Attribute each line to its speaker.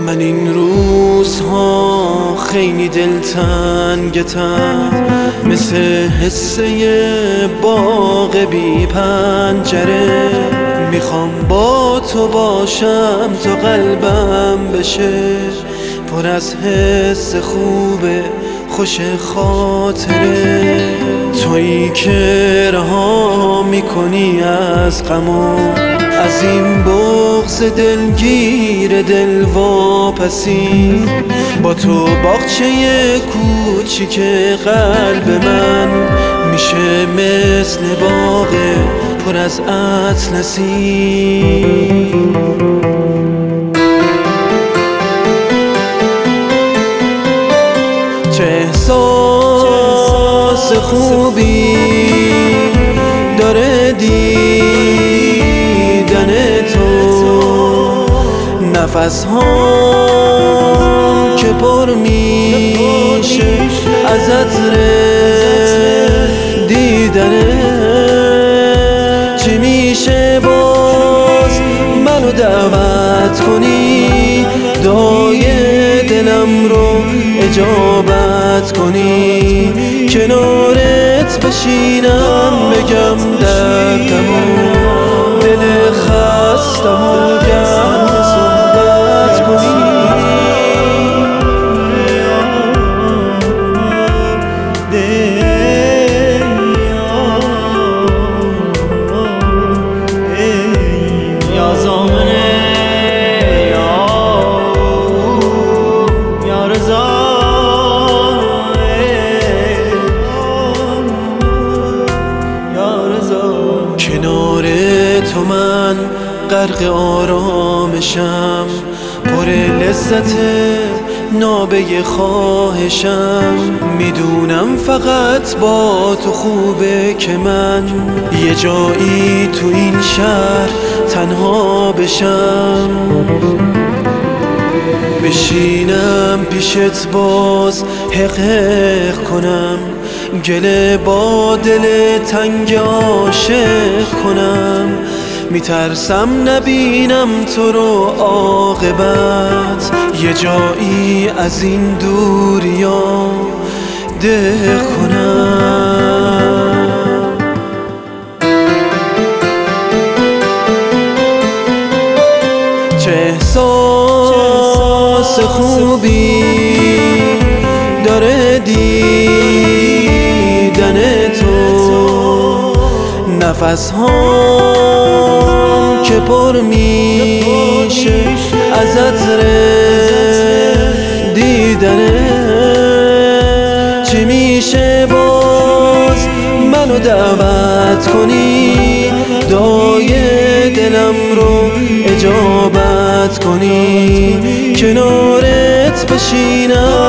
Speaker 1: من این روزها خیلی دلتنگتم، مثل حسه باغ بی پنجره. میخوام با تو باشم تا قلبم بشه پر از حس خوبه خوش خاطره. تویی که رها میکنی از غم، از این بغض دلگیر دل واپسی. با تو باغچه کوچیک قلب من میشه مثل باغ پر از اطلسی. چه احساس خوبی داره دیدن تو، نفس ها که پر میشه از عطر دیدنه. چی میشه باز منو دعوت کنی، دای دلم رو اجابت کنی، کنارت بشینم بگم دردمو، دل خستمو گرم صحبت کنی. کنار تو من غرق آرامشم، پر لذت نابه خواهشم. میدونم فقط با تو خوبه که من یه جایی تو این شهر تنها بشم، بشینم پیشت باز حقیق کنم، گله با دل تنگ عاشق کنم. میترسم نبینم تو رو عاقبت، یه جایی از این دوریا دق کنم. چه احساس خوبی داره دیدن تو، نفس ها که پر میشه از عطر دیدنه. چی میشه باز منو دعوت کنی، دای دلم رو اجابت کنی، کنارت بشینم